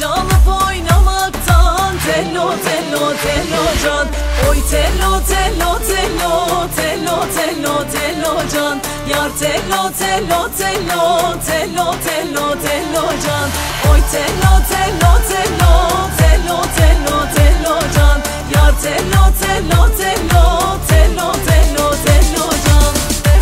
çalıp oynamaktan. Tello tello tello can. Oy tello tello tello tello tello tello can. Yar tello tello tello tello tello tello can. Oy tello tello tello tello tello tello can. Yar tello tello tello tello tello tello can.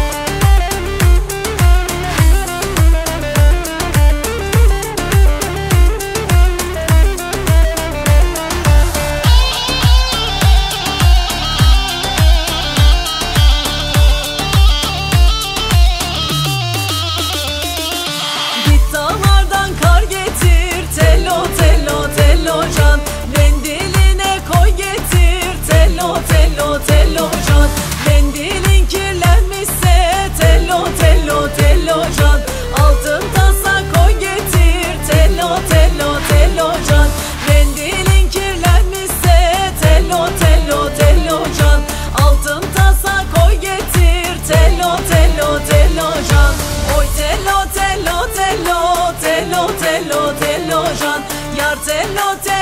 Tello tello tello can. Mendiline koy getir. Tello tello tello can. Mendilin kirlenmişse. Tello tello tello can. Altın tasa koy getir. Tello tello tello can. Mendilin kirlenmişse. Tello tello tello can. Altın tasa koy getir. Tello tello tello can. Oy tello tello tello tello tello tello can. Yar tello tello